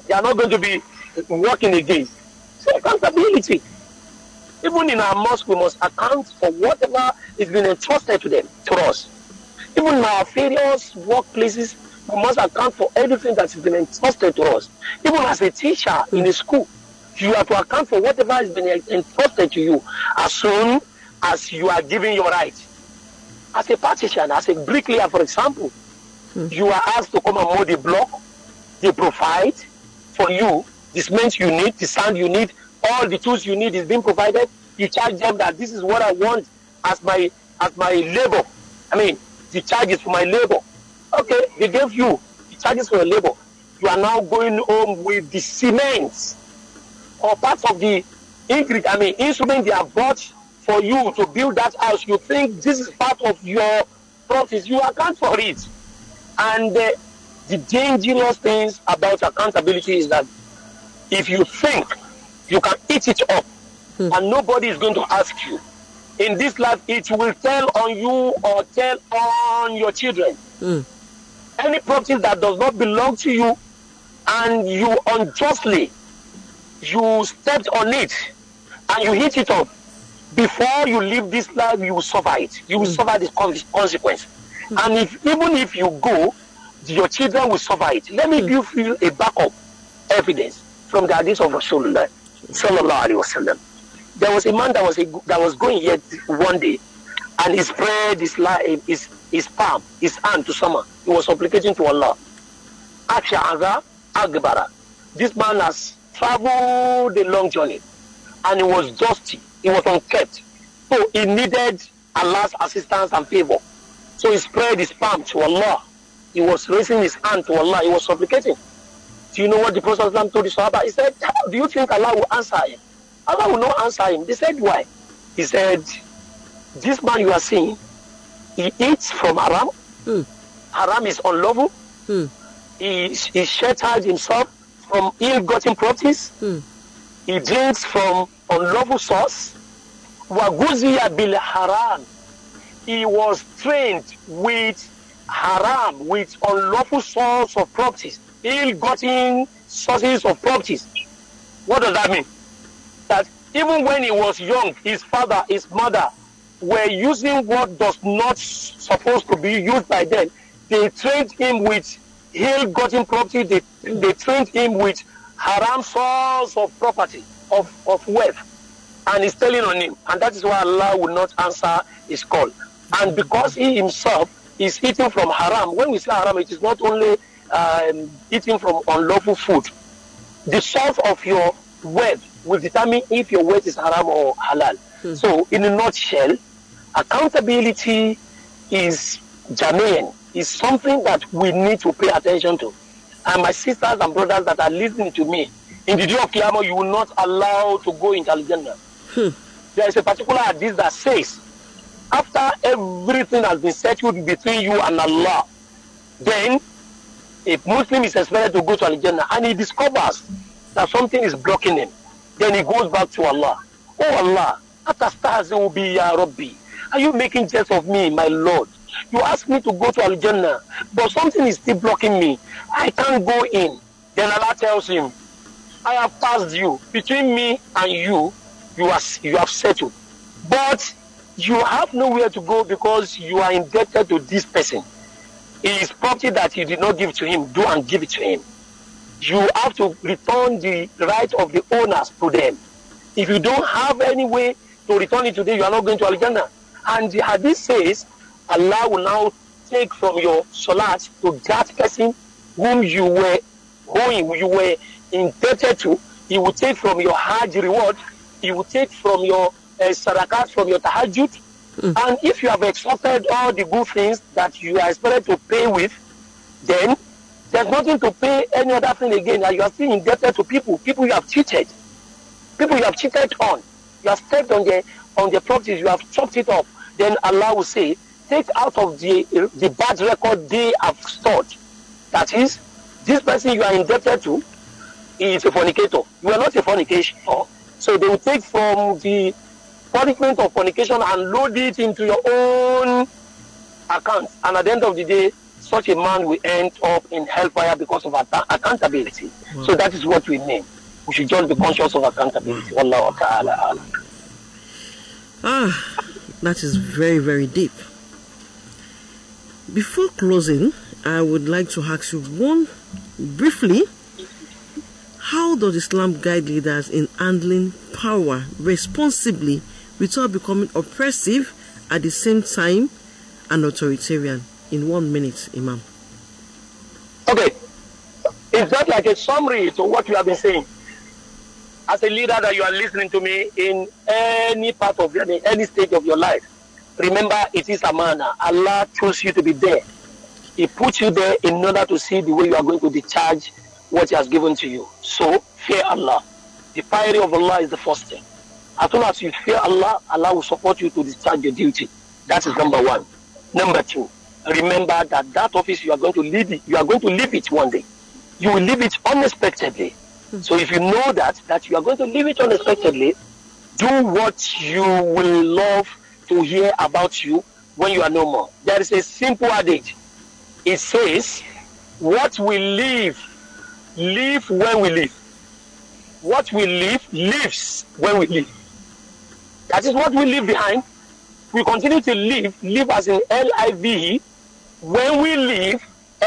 Speaker 4: working again. So accountability. Even in our mosque, we must account for whatever is being entrusted to us. Even in our various workplaces, we must account for everything that has been entrusted to us. Even as a teacher in a school, you have to account for whatever has been entrusted to you as soon as you are giving your right. As a partition, as a bricklayer, for example, you are asked to come and mold the block. They provide for you the cement you need, the sand you need, all the tools you need is being provided. You charge them that this is what I want as my labor. The charges for my labor. Okay, they gave you the charges for your labor. You are now going home with the cement or parts of the instrument they have bought for you to build that house. You think this is part of your profits. You account for it. And the dangerous things about accountability is that if you think you can eat it up and nobody is going to ask you, in this life it will tell on you or tell on your children. Any property that does not belong to you and you unjustly you stepped on it and you hit it up, before you leave this life you will suffer it. You will suffer the consequence. And even if you go, your children will suffer it. Let me give you a backup evidence from the hadith of Rasulullah sallallahu alaihi wasallam. There was a man that was going here one day, and he spread his palm, his hand to someone. He was supplicating to Allah. Aksha'aza Agbara. This man has traveled a long journey, and he was dusty. He was unkept. So he needed Allah's assistance and favor. So he spread his palm to Allah. He was raising his hand to Allah. He was supplicating. Do you know what the Prophet told the Sahaba? He said, do you think Allah will answer him? Allah will not answer him. They said, why? He said, this man you are seeing, he eats from haram. Haram is unlawful. He sheltered himself from ill-gotten properties. He drinks from unlawful source. Waguziya bil haram. He was trained with haram, with unlawful source of properties, ill-gotten sources of properties. What does that mean? That even when he was young, his father, his mother were using what does not supposed to be used by them. They trained him with ill-gotten property. They trained him with haram source of property, of wealth. And he's telling on him. And that is why Allah will not answer his call. And because he himself is eating from haram, when we say haram, it is not only eating from unlawful food. The source of your wealth will determine if your wealth is haram or halal. So, in a nutshell, accountability is germane, is something that we need to pay attention to. And my sisters and brothers that are listening to me, in the day of Qiyamah, you will not allow to go into Al-Jannah. There is a particular hadith that says, after everything has been settled between you and Allah, then a Muslim is expected to go to Al-Jannah, and he discovers that something is blocking him. Then he goes back to Allah. Oh Allah, atastazu bi ya Rabbi. Are you making jest of me, my Lord? You asked me to go to Al-Jannah, but something is still blocking me. I can't go in. Then Allah tells him, I have passed you. Between me and you have settled. But you have nowhere to go because you are indebted to this person. It is property that you did not give to him. Do and give it to him. You have to return the right of the owners to them. If you don't have any way to return it to them, you are not going to Al-Jannah. And the hadith says, Allah will now take from your salat to that person whom you were owing, you were indebted to. He will take from your Hajj reward. He will take from your sadakat, from your tahajjud. And if you have exhausted all the good things that you are expected to pay with, then there's nothing to pay any other thing again. And you are still indebted to people you have cheated. People you have cheated on. You have stepped on the properties, you have chopped it up. Then Allah will say, take out of the bad record they have stored. That is, this person you are indebted to is a fornicator. You are not a fornicator. So they will take from the punishment of fornication and load it into your own account. And at the end of the day, such a man will end up in hellfire because of accountability. So that is what we mean. We should just be conscious of accountability. Wallahu ta'ala.
Speaker 2: That is very, very deep. Before closing, I would like to ask you briefly, how does Islam guide leaders in handling power responsibly without becoming oppressive at the same time and authoritarian? In 1 minute, Imam.
Speaker 4: Okay. It's just like a summary to what you have been saying. As a leader that you are listening to me in any part of any stage of your life, remember it is amana. Allah chose you to be there. He put you there in order to see the way you are going to discharge what He has given to you. So, fear Allah. The piety of Allah is the first thing. As soon as you fear Allah, Allah will support you to discharge your duty. That is number one. Number two, remember that office you are going to leave it one day. You will leave it unexpectedly. So if you know that you are going to leave it unexpectedly, do what you will love to hear about you when you are no more. There is a simple adage. It says, what we live when we live. What we live, lives when we live. That is what we leave behind. We continue to live as in L-I-V-E. When we live,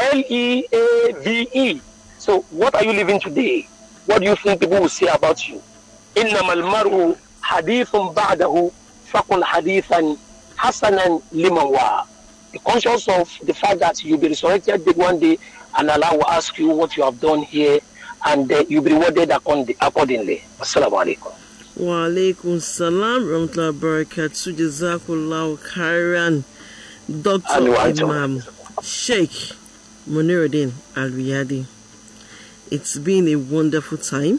Speaker 4: L-E-A-V-E. So what are you living today? What do you think people will say about you? إِنَّمَا الْمَرْءُ حَدِيثٌ بَعْدَهُ فَقُلْ حَدِيثًا حَسَنًا لِمَنْ وَعَى. Be conscious of the fact that you'll be resurrected one day, and Allah will ask you what you have done here, and you'll be rewarded accordingly. Assalamu alaikum.
Speaker 2: Wa alaikum salam rahmatullahi barakatuh. Jazakallahu khairan. Dr. Imam Sheikh Muniruddin Al-Riyadi. It's been a wonderful time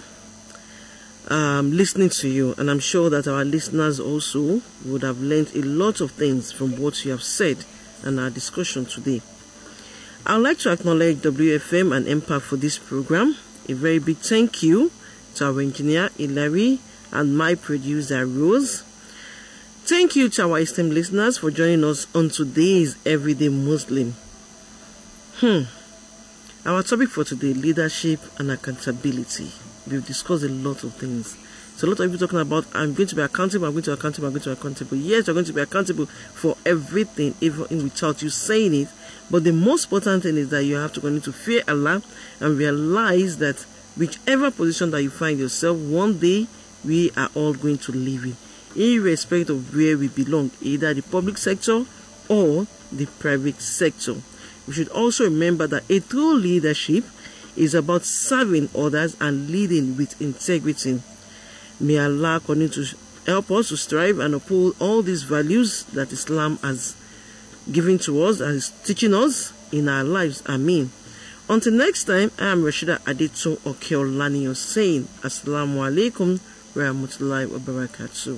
Speaker 2: listening to you, and I'm sure that our listeners also would have learned a lot of things from what you have said and our discussion today. I'd like to acknowledge WFM and Impact for this program. A very big thank you to our engineer, Hilary, and my producer, Rose. Thank you to our esteemed listeners for joining us on today's Everyday Muslim. Our topic for today, leadership and accountability. We've discussed a lot of things. So a lot of people talking about, I'm going to be accountable, I'm going to be accountable, I'm going to be accountable. Yes, you're going to be accountable for everything, even without you saying it. But the most important thing is that you have to continue to fear Allah and realize that whichever position that you find yourself, one day we are all going to leave it, irrespective of where we belong, either the public sector or the private sector. We should also remember that a true leadership is about serving others and leading with integrity. May Allah continue to help us to strive and uphold all these values that Islam has given to us and is teaching us in our lives. Ameen. Until next time, I am Rashida Adeto Okeolani saying Assalamu alaikum wa rahmatullahi wa barakatuh.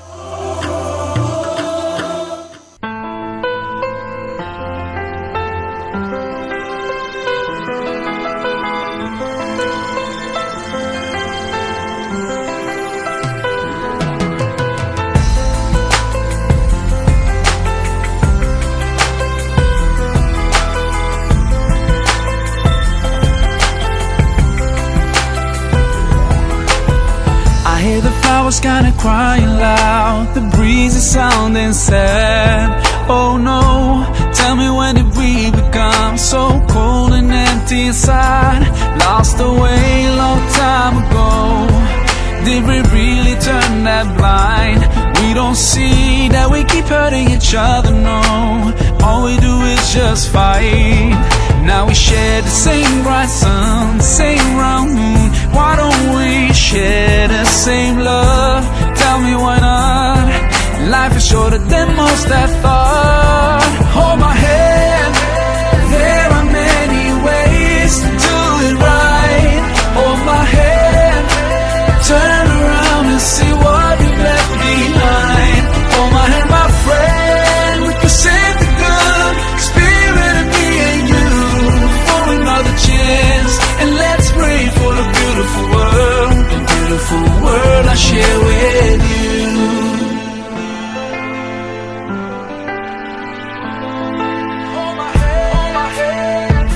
Speaker 6: Flowers kinda crying loud, the breeze is sounding sad. Oh no, tell me when did we become so cold and empty inside? Lost away a long time ago. Did we really turn that blind? We don't see that we keep hurting each other, no. All we do is just fight. Now we share the same bright sun, the same round moon. Why don't we share the same love? Tell me why not? Life is shorter than most have thought. Hold my hand, there are many ways to do it right. Hold my hand, turn around and see what you left behind. Hold my hand, my friend, we can save the good spirit of me and you for another chance. And let's pray for the beautiful world I share with you. Hold my hand.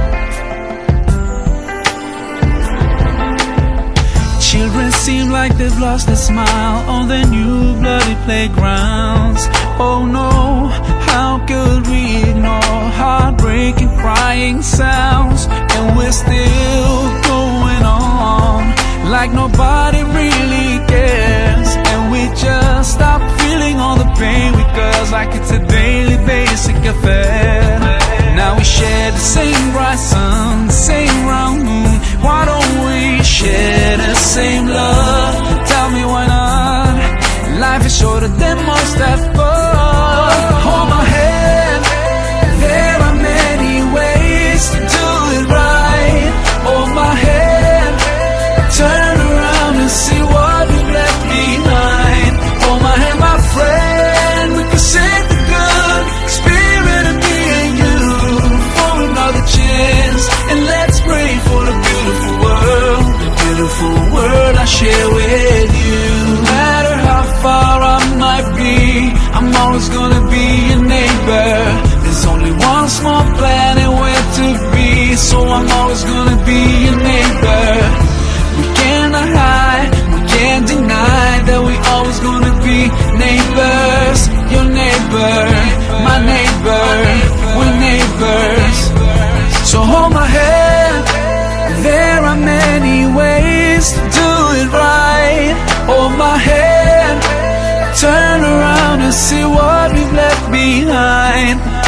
Speaker 6: Children seem like they've lost their smile on their new bloody playgrounds. Oh no, how could we ignore heartbreaking crying sounds? And we're still going on like nobody really cares. And we just stop feeling all the pain because like it's a daily basic affair. Now we share the same bright sun, the same round moon. Why don't we share the same love? Tell me why not? Life is shorter than most have thought. Hold my hand, there are many ways to do it right. Hold my hand, turn around and see what we've left behind. Hold my hand, my friend, we can save the good spirit of me and you for another chance. And let's pray for the beautiful world I share with you. No matter how far I might be, I'm always gonna be your neighbor. There's only one small planet where to be, so I'm always gonna be your neighbor. We cannot hide, we can't deny that we always gonna be neighbors. Your neighbor, my neighbor, we're neighbors. So hold my hand, there are many ways to do it right. Hold my hand, turn around and see what we've left behind.